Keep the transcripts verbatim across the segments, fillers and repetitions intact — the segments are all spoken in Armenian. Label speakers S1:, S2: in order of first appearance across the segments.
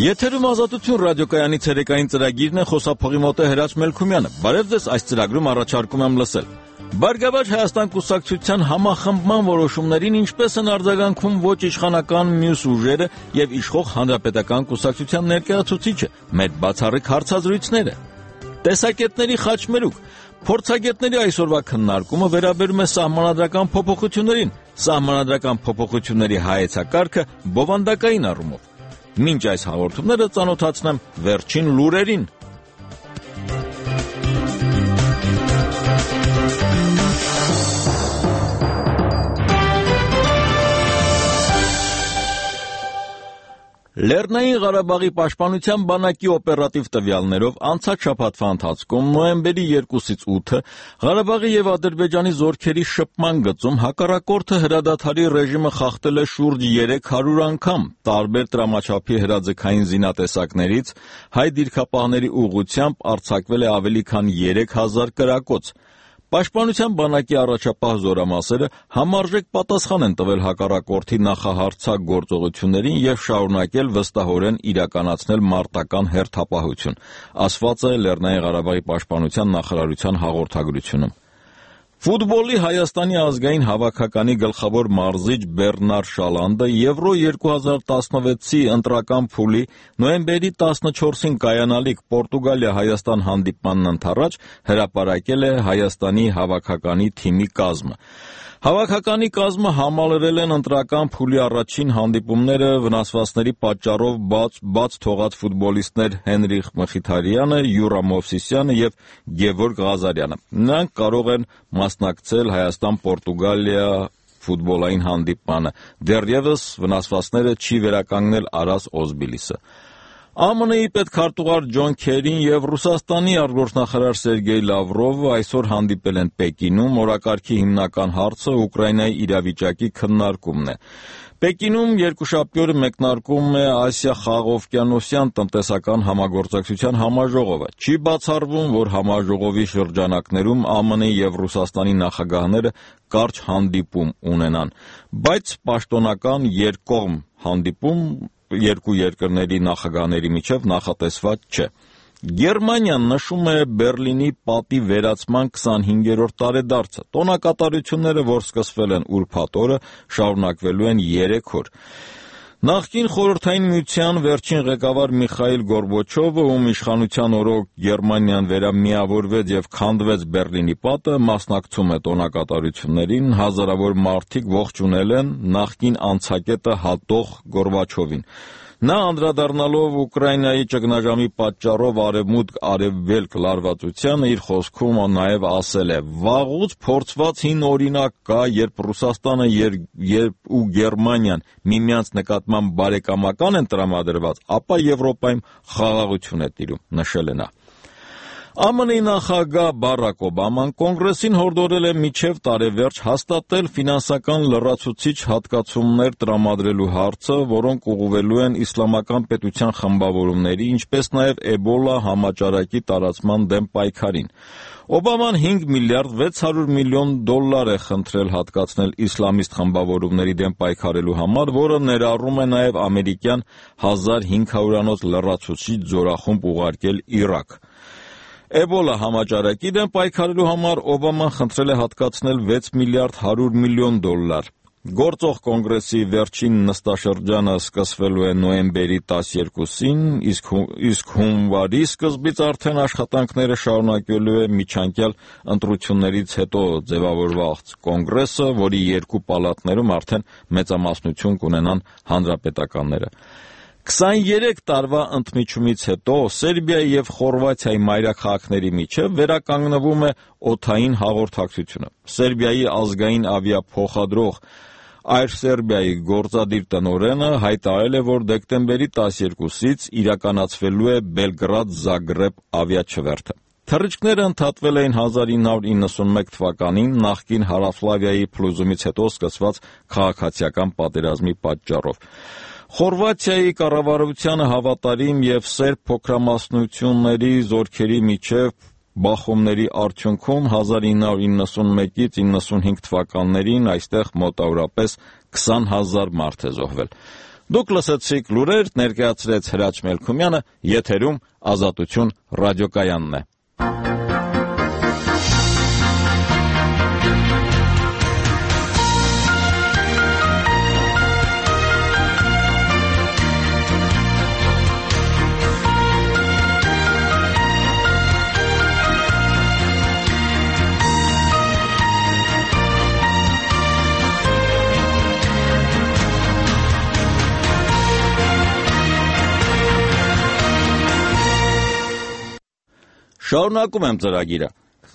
S1: Եթերում Ազատություն ռադիոկայանի ցերեկային ծրագիրն է, խոսափողի մոտ է Հրաչ Մելքումյանը։ Բարև ձեզ, այս ծրագրում առաջարկում եմ լսել. Բարգավաճ Հայաստան կուսակցության համախմբման որոշումներին ինչպես են արձագանքում ոչ իշխանական մյուս ուժերը եւ իշխող Հանրապետական կուսակցության ներկայացուցիչը, մեր բացառիկ հարցազրույցները։ Տեսակետների խաչմերուկ։ Փորձագետների այսօրվա քննարկումը վերաբերում է սահմանադրական փոփոխություններին, սահմանադրական փոփոխությունների հայեցակարգը բովանդակային առումով։ Մինչ այս հաղորդումները ծանոթացնեմ վերջին լուրերին։ Լեռնային Ղարաբաղի պաշտպանության բանակի օպերատիվ տվյալներով անցած շաբաթվա ընթացքում նոյեմբերի երկուսից ութը Ղարաբաղի եւ Ադրբեջանի զորքերի շփման գծում հակառակորդը հրադադարի ռեժիմը խախտել է շուրջ երեք հարյուր անգամ, տարբեր տրամաչափի հրաձգային զինատեսակներից հայ դիրքապահների ուղղությամբ արձակվել է ավելի քան երեք հազար կրակոց։ Պաշտպանության բանակի առաջապահ զորամասերը համարժեք պատասխան են տվել հակառակորդի նախահարձակ գործողություններին եւ շարունակել վստահորեն իրականացնել մարտական հերթապահություն, ասված է Լեռնային Ղարաբաղի պաշտպանության նախարարության հաղորդագրությունում։ Ֆուտբոլի Հայաստանի ազգային հավաքականի գլխավոր մարզիչ Բեռնար Շալանդը Եվրո երկու հազար տասնվեցի ընտրական փուլի նոյեմբերի տասնչորսին կայանալիք Պորտուգալիա-Հայաստան հանդիպմանն ընդառաջ հրապարակել է Հայաստանի հավաքականի թիմի կազմը։ Հավաքականի կազմը համալրել են ընտրական փուլի առաջին հանդիպումները վնասվածքների պատճառով բաց, բաց թողած ֆուտբոլիստներ Հենրիխ Մխիթարյանը, Յուրա Մովսիսյանը եւ Գևորգ Ղազարյանը։ Նրանք կարող են մասնակցել Հայաստան-Պորտուգալիա ֆուտբոլային հանդիպմանը։ Դեռևս վնասվածքները չի վերականգնել Արաս Օզբիլիսը։ ԱՄՆ-ի պետքարտուղար Ջոն Քերին եւ Ռուսաստանի արտգործնախարար Սերգեյ Լավրովը այսօր հանդիպել են Պեկինում, օրակարգի հիմնական հարցը Ուկրաինայի իրավիճակի քննարկումն է։ Պեկինում երկուշաբթի օրը մեկնարկում է Ասիա-Խաղաղօվկիանոսյան տնտեսական համագործակցության համաժողովը։ Չի բացառվում, որ համաժողովի շրջանակներում ԱՄՆ-ի եւ Ռուսաստանի նախագահները կարճ հանդիպում ունենան, բայց պաշտոնական երկկողմ հանդիպում երկու երկրների նախագահների միջև նախատեսված չէ։ Գերմանիան նշում է Բերլինի պատի վերացման քսանհինգերորդ տարեդարձը։ Տոնակատարությունները, որ սկսվել են ուրբաթ օրը, շարունակվելու են երեք օր։ Նախկին Խորհրդային Միության վերջին ղեկավար Միխայիլ Գորբաչովը, ում իշխանության օրոք Գերմանիան վերամիավորվեց եւ քանդվեց Բերլինի պատը, մասնակցում է տոնակատարություններին, հազարավոր մարդիկ ողջունել են նախկին անցակետը հատող Գորբաչովին։ Նա անդրադառնալով Ուկրաինայի ճգնաժամի պատճառով արևմուտք-արևելք լարվածությանը իր խոսքում նաև ասել է. «Վաղուց փորձված հին օրինակ կա, երբ Ռուսաստանը երբ ու Գերմանիան միմյանց նկատմամբ բարեկամական են տրամադրված, ապա Եվրոպայում խաղաղություն է տիրում», նշել է նա։ ԱՄՆ-ի նախագահ Բարակ Օբաման կոնգրեսին հորդորել է մինչև տարեվերջ հաստատել ֆինանսական լրացուցիչ հատկացումներ տրամադրելու հարցը, որոնք ուղղվելու են իսլամական պետության խմբավորումների, ինչպես նաև Էբոլա համաճարակի տարածման դեմ պայքարին։ Օբաման հինգ միլիարդ վեց հարյուր միլիոն դոլար է խնդրել հատկացնել իսլամիստ խմբավորումների դեմ պայքարելու համար, որը ներառում է նաև ամերիկյան հազար հինգ հարյուրանոց լրացուցիչ զորախումբ ուղարկել Իրաք։ Էբոլա համաճարակի դեմ պայքարելու համար Օբաման խնդրել է հատկացնել վեց միլիարդ հարյուր միլիոն դոլար։ Գործող կոնգրեսի վերջին նստաշրջանը սկսվելու է նոյեմբերի տասներկուսին, իսկ հունվարի սկզբից արդեն աշխատանքները շարունակվելու է միջանկյալ ընտրություններից հետո ձևավորված կոնգրեսը, որի երկու պալատներում արդեն մեծամասնություն կունենան հանրապետականները։ քսաներեք տարվա ընդմիջումից հետո Սերբիայի եւ Խորվաթիայի մայրաքաղաքների միջև վերականգնվում է օդային հաղորդակցությունը։ Սերբիայի ազգային ավիափոխադրող Այրսերբիայի գործադիր տնօրենը հայտարարել է, որ դեկտեմբերի տասներկուսից իրականացվելու է Բելգրադ-Զագրեբ ավիաչվերթը։ Թռիչքները ընդհատվել էին հազար ինը հարյուր իննսունմեկ թվականին նախկին Հարավսլավիայի փլուզումից հետո սկսված քաղաքացիական պատերազմի պատճառով։ Խորվաթիայի կառավարությանը հավատարիմ եւ սերբ փոքրամասնությունների զորքերի միջև բախումների արդյունքում հազար ինը հարյուր իննսունմեկից իննսունհինգ թվականներին այստեղ մոտավորապես քսան հազար մարդ է զոհվել։ Դուք լսեցիք լուրեր, ներկայացրեց Հրաչ Մելքումյանը, եթերում Ազատություն ռադիոկայանն է։ Շարունակում եմ ծրագիրը։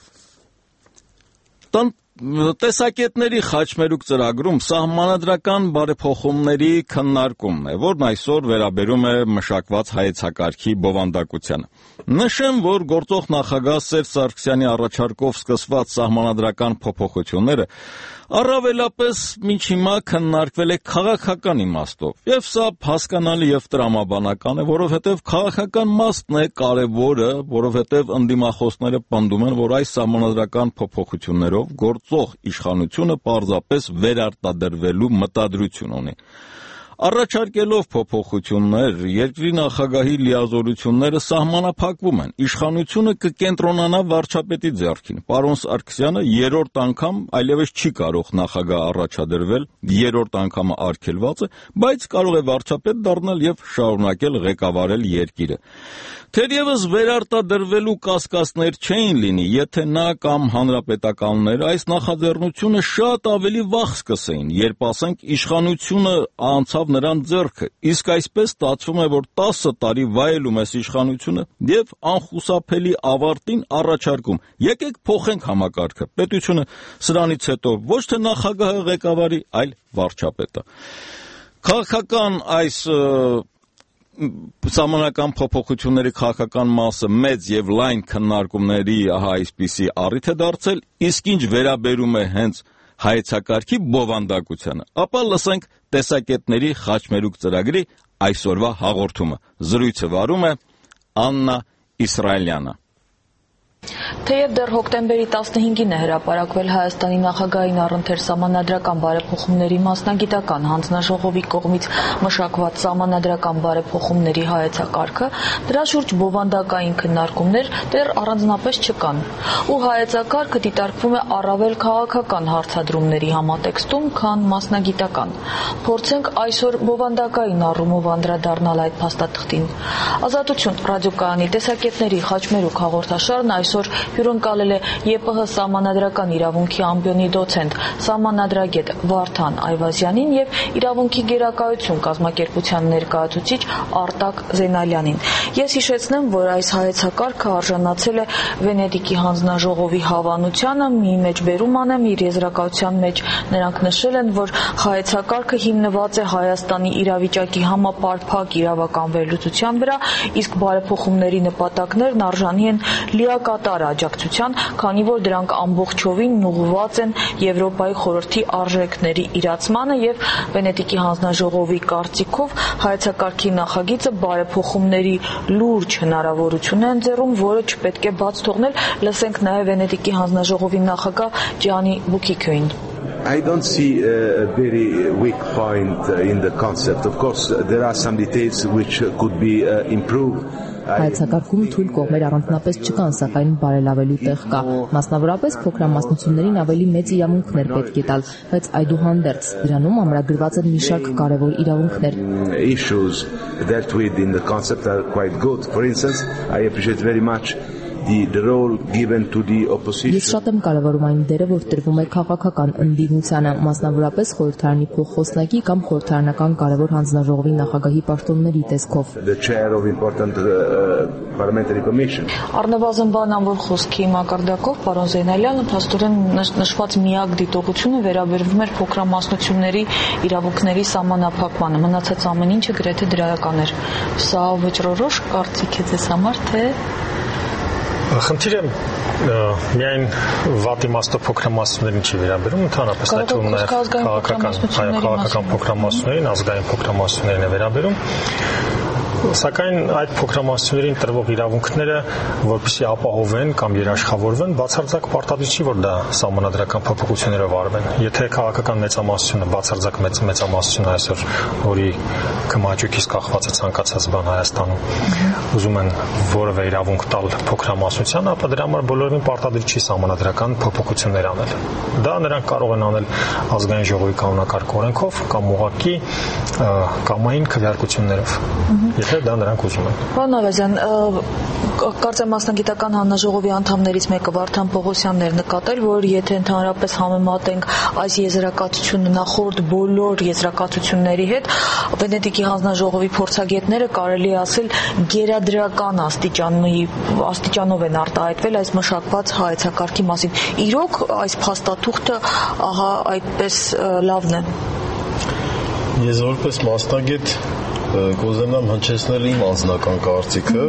S1: Տեսակետների խաչմերուկ ծրագրում սահմանադրական բարեփոխումների քննարկումն է, որն այսօր վերաբերում է մշակված հայեցակարգի բովանդակությանը։ Նշեմ, որ գործող նախագահ Սերժ Սարգսյանի առաջարկով սկսված սահմանադրական փոփոխությունները առավելապես մինչ հիմա քննարկվել է քաղաքական իմաստով, եւ սա հասկանալի եւ տրամաբանական է, որովհետեւ քաղաքական մասն է կարևորը, որովհետեւ ընդդիմախոսները պնդում են, որ այս սահմանադրական փոփոխություններով գործող իշխանությունը պարզապես վերարտադրվելու մտադրություն ունի։ Առաջարկելով փոփոխություններ, երկրի նախագահի լիազորությունները սահմանափակվում են, իշխանությունը կկենտրոնանա վարչապետի ձեռքին։ Պարոն Սարգսյանը երրորդ անգամ այլևս չի կարող նախագահ առաջադրվել, երրորդ անգամը արգելված է, բայց կարող է վարչապետ դառնալ եւ շարունակել ղեկավարել երկիրը։ Թերևս վերարտադրվելու կասկածներ չէին լինի, եթե նա կամ հանրապետականները այս նախաձեռնությունը շատ ավելի վաղ սկսեին, երբ ասենք իշխանությունը անցավ նրան ձեռքը, իսկ այսպես ստացվում է, որ տասը տարի վայելում է իշխանությունը եւ անխուսափելի ավարտին առաջարկում։ Եկեք փոխենք համակարգը, պետությունը սրանից հետո ոչ թե նախագահը ղեկավարի, այլ վարչապետը։ Քաղաքական այս Սահմանական փոփոխությունների քաղաքական մասը մեծ եւ լայն քննարկումների ահա այսպիսի առիթ է դարձել, իսկ ինչ վերաբերում է հենց հայեցակարգի բովանդակությանը, ապա լսենք տեսակետների խաչմերուկ ծրագրի այսօրվա հաղորդումը։ Զրույցը վարում է Աննա Իսրայելյանը։
S2: Թեև դեռ հոկտեմբերի տասնհինգին է հրապարակվել Հայաստանի նախագահին առընթեր սահմանադրական բարեփոխումների մասնագիտական հանձնաժողովի կողմից մշակված սահմանադրական բարեփոխումների հայեցակարգը, դրա շուրջ բովանդակային քննարկումներ դեռ առանձնապես չկան, ու հայեցակարգը դիտարկվում է առավել քաղաքական հարցադրումների համատեքստում, քան մասնագիտական։ Փորձենք այսօր բովանդակային առումով անդրադառնալ այդ փաստաթղթին։ Ազատություն ռադիոկայանի տեսակետների խաչմերուկ հաղորդաշարն այսօր հյուրընկալել է ԵՊՀ սահմանադրական իրավունքի ամբիոնի դոցենտ, սահմանադրագետ Վարդան Այվազյանին եւ իրավունքի գերակայություն կազմակերպության ներկայացուցիչ Արտակ Զենալյանին։ Ես հիշեցնեմ, որ այս հայեցակարգը արժանացել է Վենետիկի հանձնաժողովի հավանությանը, մի մեջբերում անեմ իր եզրակացության մեջ նրանք նշել են, որ հայեցակարգը հիմնված է Հայաստանի իրավիճակի համապարփակ իրավական վերլուծության վրա, իսկ բարեփոխումների նպատակներն արժանի են լիակատար աջակցության, քանի որ դրանք ամբողջովին ուղղված են Եվրոպայի խորհրդի արժեքների իրացմանը եւ Վենետիկի հանձնաժողովի կարծիքով հայեցակարգի նախագիծը բարեփոխումների լուրջ հնարավորություն է ընձեռում, որը չպետք է բաց թողնել։ Լսենք նաեւ Վենետիկի հանձնաժողովի նախագահ Ջանի Բուկիկոին։
S3: I don't see a very weak point in the concept. Of course, there are some details which could be uh, improved.
S4: Հայեցակարգում թույլ կողմեր առանձնապես չկան, սակայն բարելավելու տեղ կա։ Մասնավորապես փոքրամասնություններին ավելի մեծ իրավունքներ պետք է տալ, բայց այդուհանդերձ դրանում ամրագրված են մի շարք կարևոր իրավունքներ։
S3: Issues dealt with in the concept are quite good. For instance, I appreciate very much The, the role given to the opposition.
S4: Ես շատ եմ կարևորում այն դերը, որ տրվում է քաղաքական ընդդիմությանը, մասնավորապես խորհրդարանի փոխխոսնակի կամ խորհրդարանական կարևոր հանձնաժողովի նախագահի պաշտոնների տեսքով։
S3: The chair of important uh, parliamentary commission.
S2: Առնվազն բանավոր խոսքի մակարդակով պարոն Զենալյանը փաստորեն նշված միակ դիտողությունը վերաբերվում էր փոքրամասնությունների իրավունքների սահմանափակմանը, մնացած ամեն ինչը գրեթե դրական էր։ Սա վճռորոշ կարծիք է ձեզ համար, թե
S5: Խնդիրը միայն վատ իմաստով փոքրամասնություններին չի վերաբերում, ընդհանրապես նայում նաև քաղաքական, քաղաքական փոքրամասնություններին, ազգային փոքրամասնություններին է վերաբերում։ Սակայն այդ փոքրամասնություններին տրվող իրավունքները, որպեսզի ապահովեն կամ երաշխավորվեն, բացարձակ պարտադիր չի, որ դա սահմանադրական փոփոխություններով արվեն։ Եթե քաղաքական մեծամասնությունը բացարձակ մեծ մեծամասնությունը այսօր, որի կմաճուկից կախված է ցանկացած բան Հայաստանում, ուզում են որևէ իրավունք տալ փոքրամասնության, ապա դրա համար բոլորին պարտադիր չի սահմանադրական փոփոխություններ անել։ Դա նրանք կարող են անել ազգային ժողովի կանոնակարգ օրենքով կամ ուղղակի կամային քվեարկություններով, եթե դա նրանք ուզում են։
S2: Պարոն Ավազյան, կարծեմ մասնագիտական հանձնաժողովի անդամներից մեկը Վարդան Պողոսյանն էր նկատել, որ եթե ընդհանրապես համեմատենք այս եզրակացությունը նախորդ բոլոր եզրակացությունների հետ, Վենետիկի հանձնաժողովի փորձագետները կարելի է ասել գերադրական աստիճանի աստիճանով են արտահայտվել այս մշակված հայեցակարգի մասին։ Իրոք այս փաստաթուղթը ահա այդպես լավն է։
S6: Ես որպես մասնագետ կուզենամ հնչեցնել իմ անձնական կարծիքը։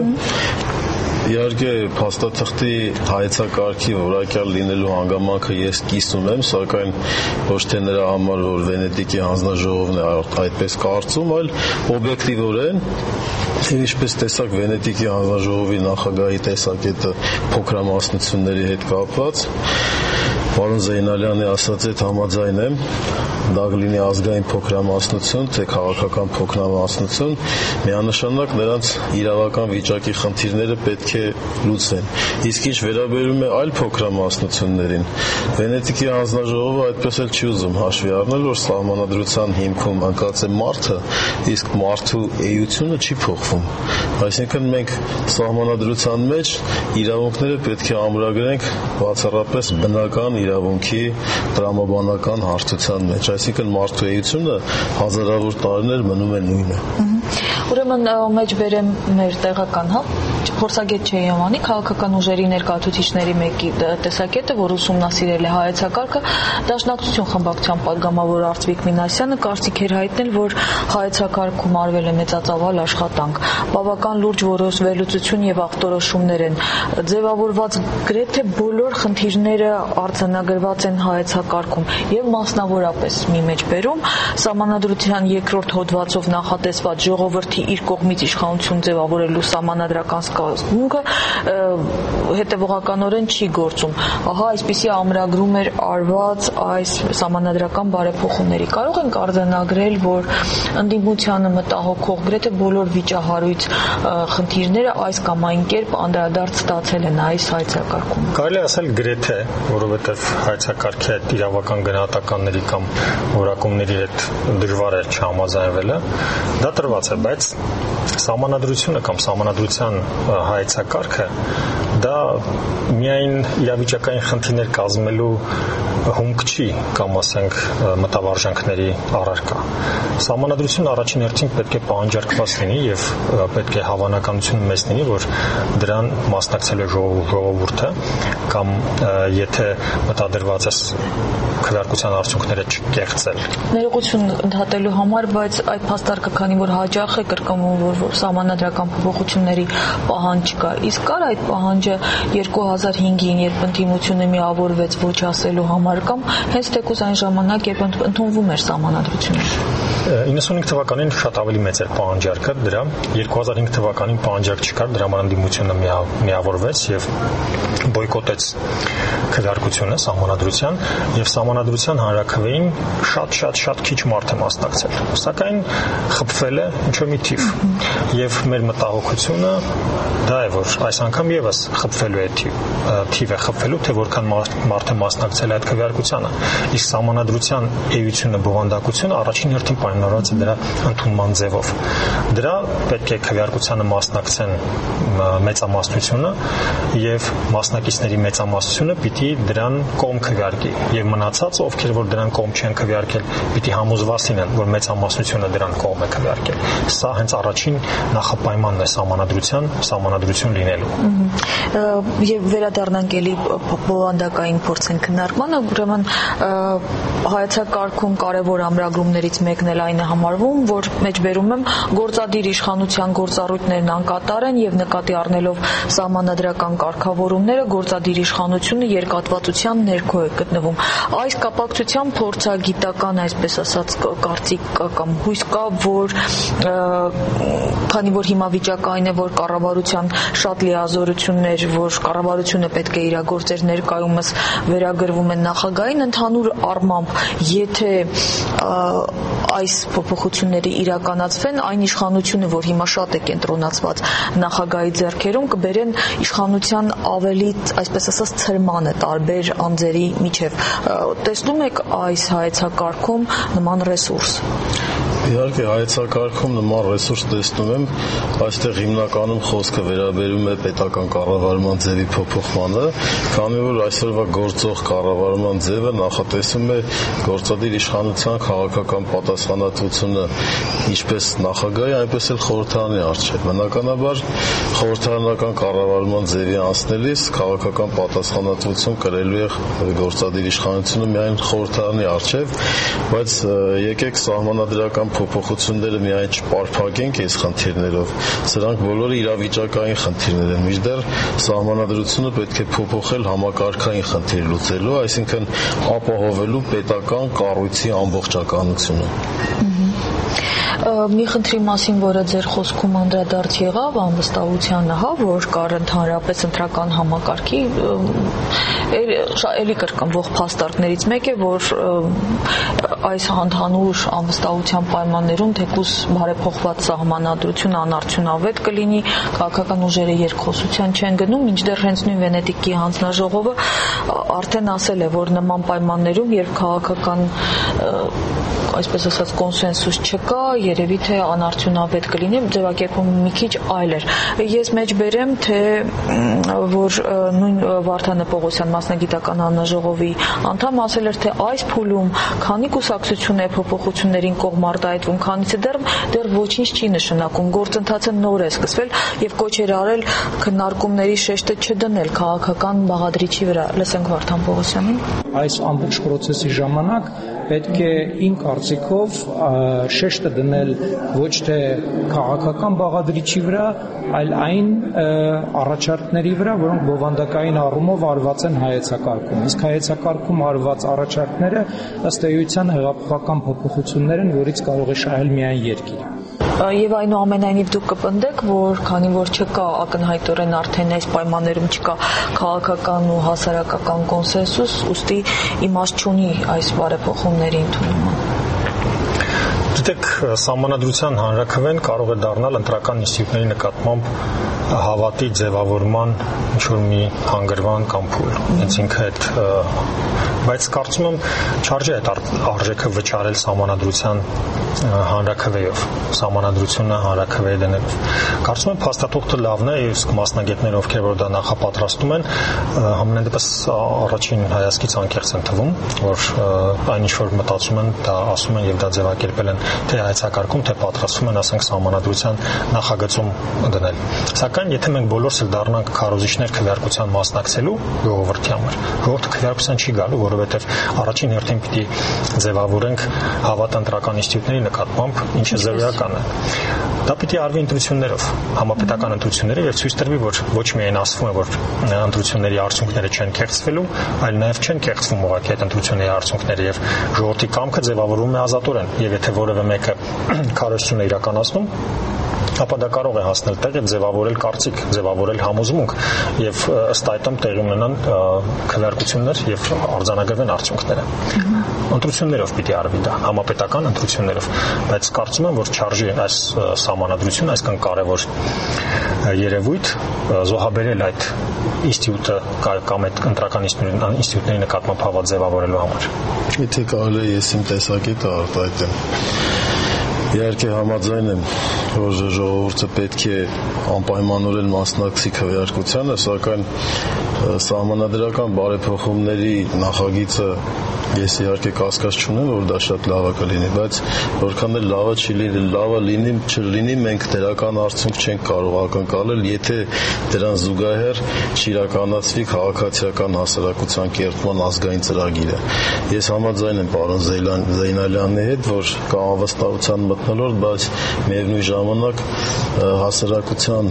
S6: Իհարկե փաստաթղթի հայեցակարգի որակյալ լինելու հանգամանքը ես կիստ ունեմ, սակայն ոչ թե նրա համար, որ Վենետիկի հանձնաժողովն է այդպես կարծում, այլ օբյեկտիվորեն, ինչպես տեսակ Վենետիկի հանձնաժողովի նախագահի տեսակետը փոքրամասնությունների հետ կապված, պարոն Զեյնալյանի ասած այդ համաձայն եմ, դա կլինի ազգային փոքրամասնություն, թե քաղաքական փոքրամասնություն, միանշանակ նրանց իրավական վիճակի խնդիրները պետք է լուծվեն։ Իսկ ինչ վերաբերում է այլ փոքրամասնություններին, Վենետիկի հանձնաժողովը այդպես էլ չի ուզում հաշվի առնել, որ սահմանադրության հիմքում ընկած է մարդը, իսկ մարդու էությունը չի փոխվում։ Այսինքն մենք սահմանադրության մեջ իրավունքները պետք է ամրագրենք բացառապես բնական իրավունքի տրամաբանական հարթության մեջ, այսինքն մարդու էությունը հազարավոր տարիներ մնում է նույնը։
S2: Ուրեմն մեջ բերեմ մեր տեղական, հա, փորձագետ Չեյամանի քաղաքական ուժերի ներկայացուցիչների մեկի տեսակետը, որ ուսումնասիրել է հայեցակարգը, Դաշնակցություն խմբակցության падգամավոր Արծվիկ Մինասյանը կարծիք էր հայտնել, որ հայեցակարգում արվել է մեծածավալ աշխատանք, բավական լուրջ վերլուծություն եւ ախտորոշումներ են ձևավորված, գրեթե բոլոր խնդիրները արձանագրված են հայեցակարգում եւ մասնավորապես մի մեջ բերում սահմանադրության երկրորդ հոդվածով նախատեսված ժողովրդի իր կողմից իշխանություն ձևավորելու սահմանադրական սկզբունքը հետևողականորեն չի գործում։ Ահա այսպիսի ամրագրում էր արված այս սահմանադրական բարեփոխումների։ Կարող ենք արձանագրել, որ ընդդիմությանը մտահոգող գրեթե բոլոր վիճահարույց խնդիրները այս կամ այն կերպ անդրադարձ ստացել են այս հայեցակարգում։
S5: Կարելի ասել գրեթե, որովհետև հայեցակարգի այդ իրավական գնահատականների կամ որակումների հետ դժվար է չհամաձայնվելը, դա տրված է, բայց սահմանադրությունը կամ սահմանադրության հայեցակարգը դա միայն իրավիճակային խնդիրներ կազմելու հումք չի կամ ասենք մտավարժանքների առարկա։ Սահմանադրությունը առաջին հերթին պետք է պահանջարկված լինի եւ պետք է հավանականություն մեծ լինի, որ դրան մասնակցել է ժողովուրդը կամ եթե մտադրված է քվեարկության արդյունքները չկեղծել։
S2: Ներողություն ընդհատելու համար, բայց այդ փաստարկը քանի որ հաջող է կրկնվում, որ սահմանադրական փոփոխությունների պահանջ կա, իսկ կար այդ պահանջը երկու հազար հինգին, երբ ընդդիմությունը միավորվեց ոչ ասելու համար կամ հենց թեկուզ այն ժամանակ, երբ ընդունվում էր սահմանադրությունը։
S5: իննսունհինգ թվականին շատ ավելի մեծ էր պահանջարկը դրա, երկու հազար հինգ թվականին պահանջարկ չկար, դրա համար ընդդիմությունը միավորվեց եւ բոյկոտեց քվեարկությունը սահմանադրության եւ սահմանադրության հանրաքվեին շատ-շատ-շատ քիչ մարդ է մասնակցել։ Սակայն խփվել է ինչ-որ մի թիվ եւ մեր մտահոգությունը դա է, որ այս անգամ եւս խփվելու է թիվ է խփվելու, թե որքան մարդ է մասնակցել այդ քվեարկությանը։ Իսկ սահմանադրության էությունը, բովանդակությունը առաջին հերթին պայմանավորված է դրա ընդունման ձևով։ Դրա պետք է քվեարկությանը մասնակցեն մեծամասնությունը եւ մասնակիցների մեծամասնությունը պիտի դրան կողմ քվեարկի եւ մնացածը, ովքեր որ դրան կողմ չեն քվեարկել, պիտի համոզված լինեն, որ մեծամասնությունը դրան կողմ է քվեարկել։ Սա հենց առաջին նախապայմանն է սահմանադրության սահմանադրություն լինելու։
S2: Եվ վերադառնանք էլի բովանդակային փորձեն քննարկմանը, ուրեմն հայեցակարգում կարևոր ամրագրումներից մեկն էլ այն է համարվում, որ մեջբերում եմ գործադիր իշխանության գործառույթներն անկատար են եւ նկատի առնելով սահմանադրական կարգավորումները գործադիր իշխանությունը երկատվածության ներքո է գտնվում։ Այս կապակցությամբ փորձագիտական, այսպես ասած, կարծիք կամ հույս կա, որ քանի որ հիմա վիճակը այն է, որ կառավարության շատ լիազորություններ, որ կառավարությունը պետք է իրագործեր ներկայումս վերագրվում են նախագահին, ընդհանուր առմամբ, եթե այս փոփոխությունները իրականացվեն, այն իշխանությունը, որ հիմա շատ է կենտրոնացված նախագահի ձեռքերում, կբերեն իշխանության ավելի, այսպես ասած, ցրմանը տարբեր անձերի միջև։ Տեսնում եք այս հայեցակարգում նման ռեսուրս։
S6: Իհարկե հայեցակարգում նման ռեսուրս տեսնում եմ, այստեղ հիմնականում խոսքը վերաբերում է պետական կառավարման ձևի փոփոխմանը, քանի որ այսօրվա գործող կառավարման ձևը նախատեսում է գործադիր իշխանության քաղաքական պատասխանատվությունը ինչպես նախագահի, այնպես էլ խորհրդարանի առջև։ Բնականաբար խորհրդարանական կառավարման ձևի անցնելիս քաղաքական պատասխանատվություն կրելու է գործադիր իշխանությունը միայն խորհրդարանի առջև, բայց եկեք սահմանադրական փոփոխությունները միայն չպարփակենք այս խնդիրներով, սրանք բոլորը իրավիճակային խնդիրներ են, մինչդեռ սահմանադրությունը պետք է փոփոխել համակարգային խնդիր լուծելու, այսինքն ապահովելու պետական կառույցի ամբողջականությունը։
S2: Մի խնդրի մասին, որը ձեր խոսքում անդրադարձ եղավ, անվստահությանը, հա, որ կար ընդհանրապես ընտրական համակարգի էլի կրկնվող փաստարկներից մեկը, որ այս ընդհանուր անվստահության պայմաններում թեկուզ բարեփոխված սահմանադրություն անարդյունավետ կլինի, քաղաքական ուժերը երկխոսության չեն գնում, մինչդեռ հենց նույն Վենետիկի հանձնաժողովը արդեն ասել է, որ նման պայմաններում, երբ քաղաքական այսպես ասած կոնսենսուս չկա, երևի թե անարդյունավետ կլինի, ձևակերպումը մի քիչ այլ էր։ Ես մեջբերեմ, թե որ նույն Վարդան Պողոսյան մասնագիտական հանձնաժողովի անդամ ասել էր, թե այս փուլում քանի կուսակցություն է փոփոխություններին կողմ արտահայտվում, քանիսը դեռ դեռ ոչինչ չի նշանակում, գործընթացը նոր է սկսվել եւ կոչ էր արել քննարկումների շեշտը չդնել քաղաքական բաղադրիչի վրա։ Լսենք Վարդան Պողոսյանին։
S7: Այս ամբողջ process-ի ժամանակ պետք է իմ կարծիքով շեշտը դնել ոչ թե քաղաքական բաղադրիչի վրա, այլ այն առաջարկների վրա, որոնք բովանդակային առումով արված են հայեցակարգում։ Իսկ հայեցակարգում արված առաջարկները ըստ էության հեղափոխական փոփոխություններ են, որից կարող է շահել միայն երկիրը։
S2: Եվ այնուամենայնիվ դուք կպնդեք, որ քանի որ չկա ակնհայտորեն արդեն այս պայմաններում չկա քաղաքական ու հասարակական կոնսենսուս, ուստի իմաստ չունի այս բարեփոխումների ընդունումը։
S5: Գիտեք, սահմանադրության հանրաքվեն կարող է դառնալ ընտրական ինստիտուտների նկատմամբ հավատի ձևավորման ինչ-որ մի հանգրվան կամ փուլ։ Հենց ինքը այդ բայց կարծում եմ չարժե այդ արժեքը վճարել սահմանադրության հանրաքվեով, սահմանադրությունը հանրաքվեի դնելով։ Կարծում եմ փաստաթուղթը լավն է, իսկ մասնագետները, ովքեր որ դա նախապատրաստում են, համենայն դեպս առաջին հայացքից անկեղծ են թվում, որ այն ինչ որ մտածում են, դա ասում են եւ դա ձևակերպել են թե հայեցակարգում, թե պատրաստվում են, ասենք, սահմանադրության նախագծում դնել։ Սակայն եթե մենք բոլորս էլ դառնանք քարոզիչներ քվեարկության մասնակցելու ժողովրդի համար, ժողովուրդը քվեարկության չի գալու, որովհետև առաջին հերթին պիտի ձևավորենք հավատ ընտրական ինստիտուտների նկատմամբ, ինչը զրոյական է։ Դա պիտի արվի ընտրություններով, համապետական ընտրություններով եւ ցույց տրվի, որ ոչ միայն ասվում է, որ ընտրությունների արդյունքները չեն կեղծվելու, այլ նաեւ չեն կեղծվում ուղղակի այդ ընտրությունների արդյունքները եւ ժողովրդի կամքը ձևավորվում է ազատորեն։ Եվ եթե որևէ մեկը քարոզություն է իրականացնում, ապա դա կարող է հասնել տեղ եւ ձևավորել կարծիք, ձևավորել համոզմունք եւ ըստ այդմ տեղի ունենան քվեարկություններ եւ արձանագրվեն արդյունքները։ Ընտրություններով պիտի արվի դա, համապետական ընտրություններով, բայց կարծում եմ, որ չարժի այս սահմանադրությունը այսքան կարևոր երևույթ զոհաբերել այդ ինստիտուտը կամ այդ ընտրական ինստիտուտների նկատմամբ հավատ ձևավորելու համար։
S6: Եթե կարելի է ես իմ տեսակետը արտահայտեմ։ Իհարկե համաձայն եմ որ ժողովուրդը պետք է անպայմանորեն մասնակցի քվեարկությանը, սակայն սահմանադրական բարեփոխումների նախագիծը ես իհարկե կասկած չունեմ, որ դա շատ լավը կլինի, բայց որքան էլ լավը չի լինի, լավը լինի, չլինի, մենք դրական արդյունք չենք կարող ակնկալել, եթե դրան զուգահեռ չիրականացվի քաղաքացիական հասարակության կերտման ազգային ծրագիրը։ Ես համաձայն եմ պարոն Զեյնալյանի հետ, որ կա անվստահության մթնոլորտ, բայց միևնույն ժամանակ հասարակության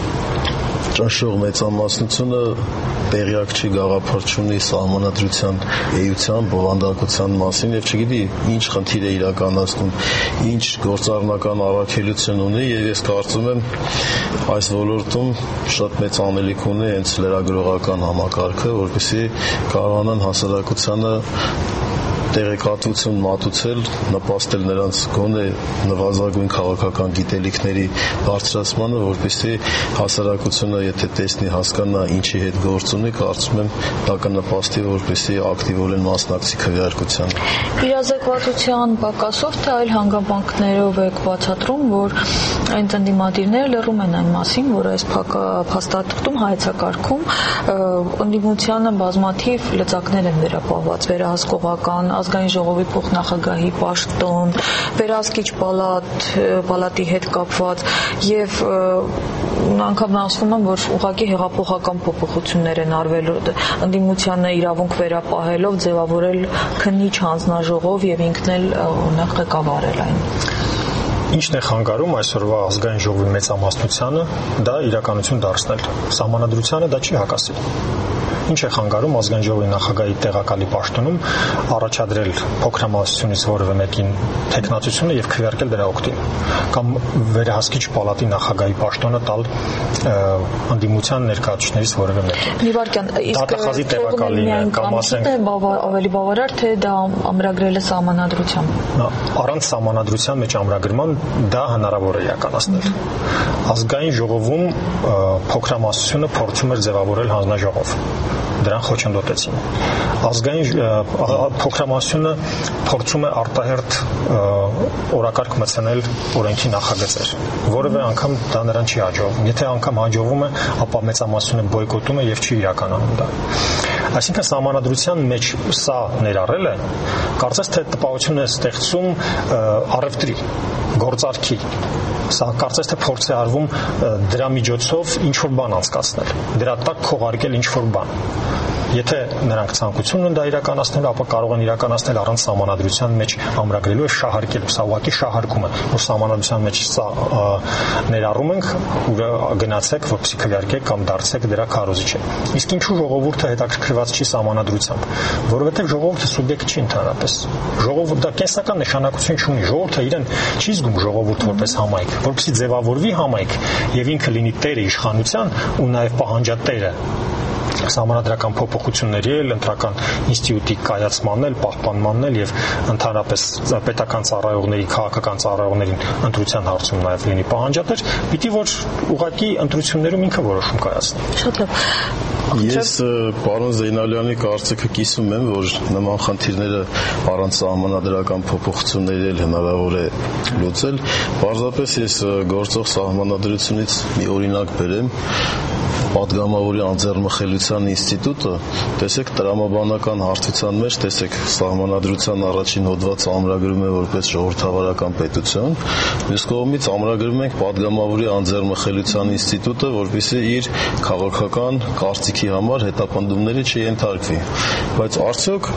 S6: ճնշող մեծամասնությունը տեղյակ չի, գաղափար չունի սահմանադրության էության, բովանդակության մասին եւ չգիտի ինչ խնդիր է իրականացնում, ինչ գործառնական առաքելություն ունի եւ ես կարծում եմ այս ոլորտում շատ մեծ անելիք ունի հենց լրագրողական համակարգը, որպեսզի կարողանան հասարակությանը տեղեկատվություն մատուցել, նպաստել նրանց գոնե նվազագույն քաղաքական գիտելիքների բարձրացմանը, որպեսզի հասարակությունը, եթե տեսնի, հասկանա ինչի հետ գործ ունի, կարծում եմ դա կնպաստի, որպեսզի ակտիվորեն մասնակցի քվեարկությանը։
S2: Իրազեկվածության պակասով թե այլ հանգամանքներով եք բացատրում, որ այն ընդդիմադիրները լռում են այն մասին, որ այս փաստաթղթում հայեցակարգում ընդդիմությանը բազմաթիվ լծակներ են վերապահված, վերահսկողական, ազգային ժողովի փոխնախագահի պաշտոն, վերահսկիչ պալատ, պալատի հետ կապված եւ անգամ ասվում են, որ ուղղակի հեղափոխական փոփոխություններ են արվել ընդդիմությանը իրավունք վերապահելով ձևավորել քննիչ հանձնաժողով եւ ինքն էլ օրինակ ղեկավարել այն։
S5: Ինչն է խանգարում այսօրվա ազգային ժողովի մեծամասնությանը դա իրականություն դարձնել։ Սահմանադրությանը դա չի հակասի։ Ինչ է խանգարում ազգային ժողովի նախագահի տեղակալի պաշտոնում առաջադրել փոքրամասնությունից որևէ մեկին տեխնացությունը եւ քվեարկել դրա օգտին կամ վերահսկիչ պալատի նախագահի պաշտոնը տալ ընդդիմության ներկայացուցիչներից որևէ մեկին։
S2: Մի վարքյան, իսկ
S5: դատախազի տեղակալին կամ ասենք
S2: ավելի բավարար թե դա ամրագրել է սահմանադրությամբ։
S5: Առանց սահմանադրության մեջ ամրագրման դա հնարավոր է իրականացնել։ Ազգային ժողովում փոքրամասնությունը փորձում էր ձևավորել հանձնաժողով։ Դրան խոչընդոտեցին։ Ազգային փոքրամասնությունը փորձում է արտահերթ օրակարգ մտցնել օրենքի նախագծեր, որևէ անգամ դա նրան չի հաջողվում։ Եթե անգամ հաջողվում է, ապա մեծամասնությունը բոյկոտում է եւ չի իրականանում դա։ Այսինքն սահմանադրության մեջ սա ներառել է, կարծես թե տպավորություն է ստեղծում առևտրի, գործարքի։ Սա կարծես թե փորձ է արվում դրա միջոցով ինչ-որ բան անցկացնել, դրա տակ քողարկել ինչ-որ բան։ Եթե նրանք ցանկություն ունեն դա իրականացնել, ապա կարող են իրականացնել առանց սահմանադրության մեջ ամրագրելու, շահարկելու, սա ուղղակի շահարկում է, որ սահմանադրության մեջ սա ներառում ենք, գնացեք, որպեսզի քվեարկեք կամ դարձեք դրա քարոզիչը։ Իսկ ինչու ժողովուրդը հետաքրքրված չի սահմանադրությամբ, որովհետև ժողովուրդը սուբյեկտ չի ընդհանրապես։ Ժողովուրդը դա կենսական նշանակություն չունի, ժողովուրդը իրեն չի զգում ժողովուրդ որպես համայնք, որպեսզի ձևավորվի համայնք եւ ինքը լինի տերը իշխանության ու նաեւ պահանջատերը սահմանադրական փոփոխությունների էլ ընտրական ինստիտուտի կայացմանն էլ, պահպանմանն էլ եւ ընդհանրապես պետական ծառայողների, քաղաքական ծառայողներին ընտրության հարցում նաեւ լինի պահանջատեր, պիտի որ ուղղակի ընտրություններում ինքը որոշում կայացնի։
S2: Շատ լավ։
S6: Ես պարոն Զեյնալյանի կարծիքը կիսում եմ, որ նման խնդիրները առանց սահմանադրական փոփոխությունների էլ հնարավոր է լուծել։ Պարզապես ես գործող սահմանադրությունից մի օրինակ բերեմ։ Պատգամավորի անձեռնմխելիության ինստիտուտը, տեսեք տրամաբանական հարթության մեջ, տեսեք սահմանադրության առաջին հոդվածը ամրագրում է որպես ժողովրդավարական պետություն, մյուս կողմից ամրագրում ենք պատգամավորի անձեռնմխելիության ինստիտուտը, որպեսզի իր քաղաքական կարծիքի համար հետապնդումների չենթարկվի։ Բայց արդյոք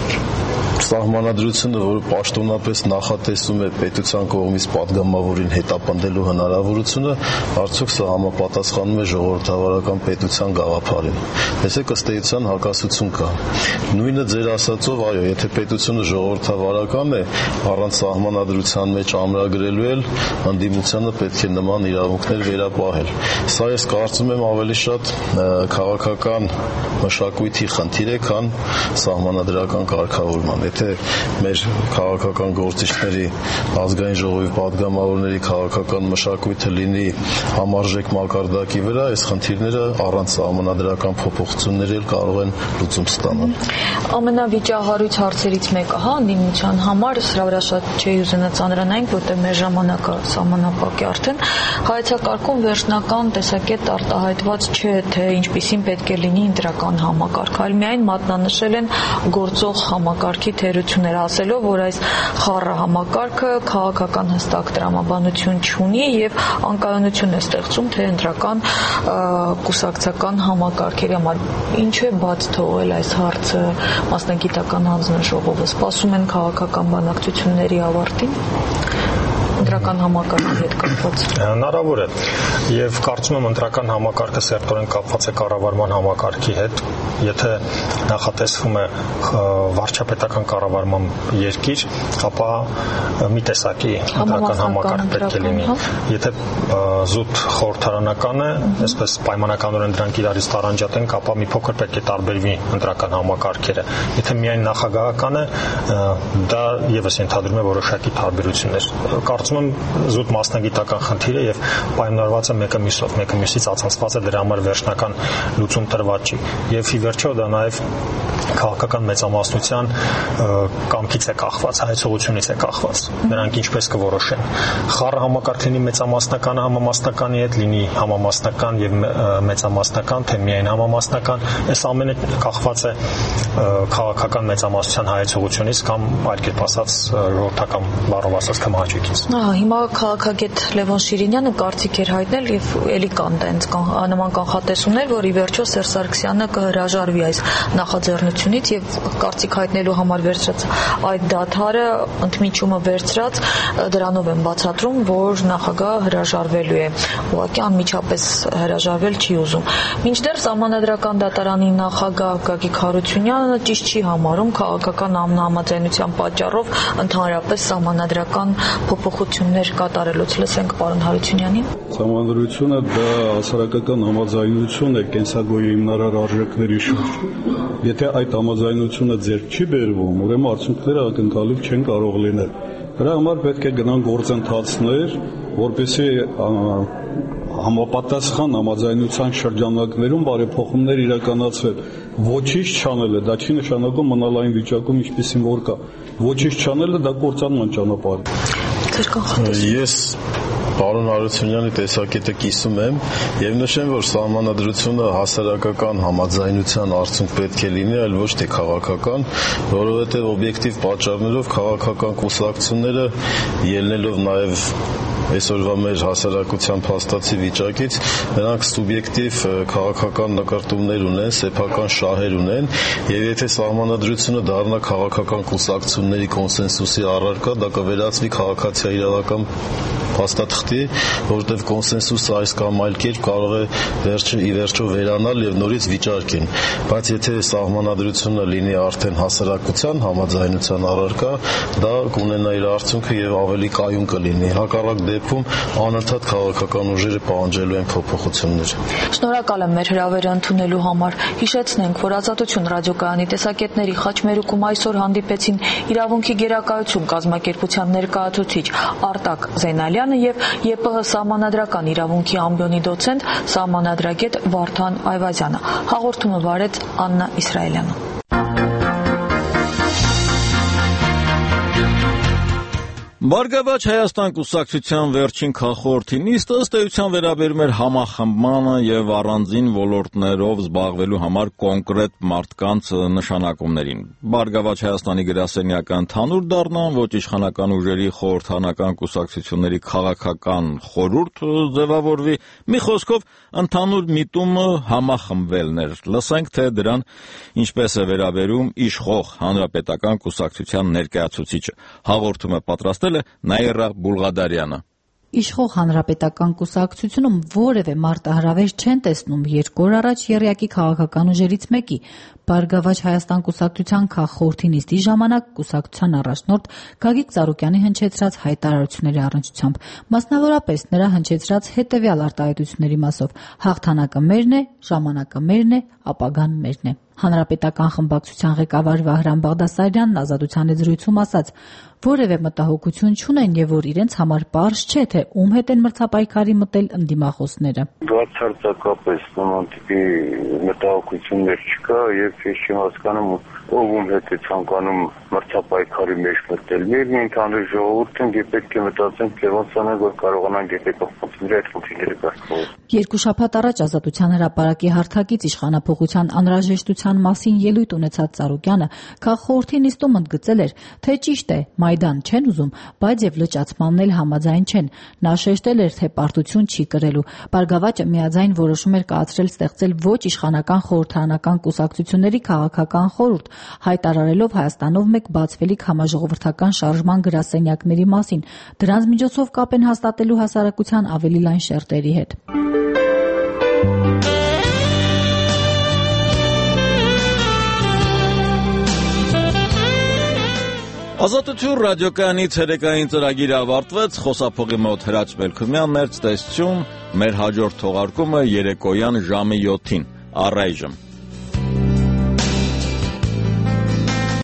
S6: սահմանադրությունը, որը պաշտոնապես նախատեսում է պետության կողմից պատգամավորին հետապնդելու հնարավորությունը, արդյոք սա համապատասխանում է ժողովրդավարական պետության գաղափարին։ Տեսեք, ըստ էության հակասություն կա։ Նույնը ձեր ասածով, այո, եթե պետությունը ժողովրդավարական է, առանց սահմանադրության մեջ ամրագրելու էլ ընդդիմությանը պետք է նման իրավունքներ վերապահել։ Սա ես կարծում եմ ավելի շատ քաղաքական քաղաքական մշակույթի խնդիր է, քան սահմանադրական կարգավորման։ Եթե մեր քաղաքական գործիչների, ազգային ժողովի պատգամավորների քաղաքական մշակույթը լինի համարժեք մակարդակի վրա, այս խնդիրները առանց սահմանադրական փոփոխությունների էլ կարող են լուծում ստանալ։
S2: Ամենավիճահարույց հարցերից մեկը, հա, ընդդիմության համար, սրա վրա շատ չի ուզենա ծանրանայինք, որտեղ մեր ժամանակը սահմանապակ է արդեն, հայեցակարգում վերջնական տեսակետ արտահայտված չէ, թե ինչպիսին պետք է լինի ընտրական համակարգ, այլ միայն մատնանշել են գործող համակարգի թերություններ, ասելով, որ այս խառը համակարգը քաղաքական հստակ տրամաբանություն չունի եւ անկայունություն է ստեղծում թե ընտրական կուսակցական համակարգերի համար։ Ինչու է բաց թողել այս հարցը մասնագիտական հանձնաժողովը, սպասում են քաղաքական բանակցությունների ավարտին ընտրական համակարգի հետ կապված։
S5: Հնարավոր է, եւ կարծում եմ ընտրական համակարգը սերտորեն կապված է կառավարման համակարգի հետ, եթե նախատեսվում է վարչապետական կառավարման երկիր, ապա մի տեսակի ընտրական համակարգ պետք է լինի։ Եթե զուտ խորհրդարանական է, այսպես պայմանականորեն դրանք իրարից տարանջատենք, ապա մի փոքր պետք է տարբերվի ընտրական համակարգերը։ Եթե միայն նախագահական է, դա եւս ենթադրում է որոշակի տարբերություններ։ Կարծում եմ զուտ մասնագիտական խնդիր է եւ պայմանավորված է մեկը մյուսով, մեկը մյուսից ացանցված է, դրա համար վերջնական լուծում տրված չի։ Եվ ի վերջո դա նաեւ քաղաքական մեծամասնության կամքից է կախված, հայեցողությունից է կախված։ Նրանք ինչպես կորոշեն։ Խառը համակարգ լինի մեծամասնականը համամասնականի հետ, լինի համամասնական եւ մեծամասնական, թե միայն համամասնական, այս ամենը կախված է քաղաքական մեծամասնության հայեցողությունից կամ այլ կերպ ասած ժողովրդական բառով ասած կմահաճույքից։
S2: Ահա, հիմա քաղաքագետ Լևոն Շիրինյանը կարծիք էր հայտնել եւ ելի կան տենց նման կանխատեսումներ, որ ի վերջո Սերժ Սարգսյանը կհրաժարվի այս նախաձեռնությունից եւ կարծիք հայտնելու համար վերցրած այդ դադարը ընդմիջումը վերցրած դրանով են բացատրում, որ նախագահը հրաժարվելու է։ Ուղղակի անմիջապես հրաժարվել չի ուզում։ Մինչդեռ Սահմանադրական դատարանի նախագահ Գագիկ Հարությունյանը ճիշտ չի համարում քաղաքական անհամաձայնության պատճառով ընդհանրապես սահմանադրական փոփոխություններ կատարելուց։ Լսենք պարոն Հարությունյանին։
S8: Սահմանադրությունը դա հասարակական համաձայնություն է կենսագոյի հիմնարար արժեքների շուրջ։ Եթե այդ համաձայնությունը ձեռք չի բերվում, ուրեմն արդյունքները ակնկալիք չեն կարող լինել։ Դրա համար պետք է գնան գործընթացներ, որպեսզի համապատասխան համաձայնության շրջանակներում բարեփոխումներ իրականացվեն։ Ոչինչ չանելը դա չի նշանակում մնալ այն վիճակում, ինչպեսին որ կա։ Ոչինչ չանելը դա կործանման ճանապարհ է։
S6: Ես պարոն Հարությունյանի տեսակետը կիսում եմ եւ նշեմ, որ սահմանադրությունը հասարակական համաձայնության արդյունք պետք է լինի, այլ ոչ թե քաղաքական, որովհետեւ օբյեկտիվ պատճառներով քաղաքական կուսակցությունները ելնելով նաեւ այսօրվա մեր հասարակության փաստացի վիճակից նրանք սուբյեկտիվ քաղաքական նկարտումներ ունեն, սեփական շահեր ունեն եւ եթե սահմանադրությունը դառնա քաղաքական կուսակցությունների կոնսենսուսի առարկա, դա կվերածվի քաղաքացիայի իրավական փաստաթղթի, որտեղ կոնսենսուսը այս կամ այլ կերպ կարող է վերջը ի վերջո վերանալ եւ նորից վիճարկեն, բայց եթե սահմանադրությունը լինի արդեն հասարակության համաձայնության առարկա, դա կունենա իր արդյունքը եւ ավելի կայուն կլինի։ Հակառակ դեպքում անընդհատ քաղաքական ուժերը պահանջելու են փոփոխություններ։
S2: Շնորհակալ եմ մեր հրավերը ընդունելու համար։ Հիշեցնենք, որ Ազատություն ռադիոկայանի տեսակետների խաչմերուկում այսօր հանդիպեցին իրավունքի գերակայություն կազմակերպության ներկայացուցիչ Արտակ Զենալյանը եւ ԵՊՀ սահմանադրական իրավունքի ամբիոնի դոցենտ սահմանադրագետ Վարդան Այվազյանը։ Հաղորդումը վարեց Աննա Իսրայելյանը։
S1: Բարգավաճ Հայաստան կուսակցության վերջին քաղաքորդի նիստը ըստ էության վերաբերում էր համախմբմանը եւ առանձին ոլորտներով զբաղվելու համար կոնկրետ մարդկանց նշանակումներին։ Բարգավաճ Հայաստանի գրասենյակը ընդհանուր դառնան, ոչ իշխանական ուժերի խորհրդանական կուսակցությունների քաղաքական խորհուրդ ձևավորվի, մի խոսքով ընդհանուր միտումը համախմբվելն էր։ Լսենք, թե դրան ինչպես է վերաբերում իշխող հանրապետական կուսակցության ներկայացուցիչը։ Հաղորդումը պատրաստել Նաիրա Բուլղադարյանը։
S9: Իշխող հանրապետական կուսակցությունում որևէ մարտահրավեր չեն տեսնում երկու օր առաջ եռյակի քաղաքական ուժերից մեկի Բարգավաճ Հայաստան կուսակցության քաղխորհրդի նիստի ժամանակ կուսակցության առաջնորդ Գագիկ Ծառուկյանի հնչեցրած հայտարարությունների առնչությամբ, մասնավորապես նրա հնչեցրած հետևյալ արտահայտությունների մասով. հաղթանակը մերն է, ժամանակը մերն է, ապագան մերն է։ Հանրապետական խմբակցության ղեկավար Վահրամ Բաղդասարյանն Ազատության զրույցում ասաց, որևէ մտահոգություն չունեն եւ որ իրենց համար պարզ չէ, թե ում հետ են մրցապայքարի մտել ընդդիմախոսները։
S10: Բացարձակապես նման տիպի մտահոգություններ չկա եւ ես չեմ հասկանում ով ում հետ է ցանկանում մրցապայքարի մեջ մտել։ Մեր ընդհանուր ժողովուրդն դե պետք է մտածենք թե ոնց անենք որ կարողանանք հետեւողությունների այդ խնդիրները կարգավորել։
S9: Երկու շաբաթ առաջ Ազատության հրապարակի հարթակից իշխանափոխության անհրաժեշտության մասին ելույթ ունեցած Ծառուկյանը քաղխորհրդի նիստում ընդգծել էր, թե ճիշտ է Մայդան չեն ուզում, բայց եւ լճացմանն էլ համաձայն չեն։ Նա շեշտել էր, թե պարտություն չի կրելու։ Բարգավաճը միաձայն որոշում էր կայացրել ստեղծել ոչ իշխանական խորհրդարանական կուսակցությունների քաղաքական խորհուրդ, հայտարարելով Հայաստանով մեկ բացվելիք համաժողովրդական շարժման գրասենյակների մասին։ Դրանց միջոցով կապ են հաստատելու հասարակության ավելի լայն շերտերի հետ։
S1: Ազատություն ռադիոկայանի ցերեկային ծրագիրը ավարտվեց, խոսափողի մոտ Հրաչ Մելքումյանն էր, ցտեսություն, մեր հաջորդ թողարկումը երեկոյան ժամը յոթին, առայժմ։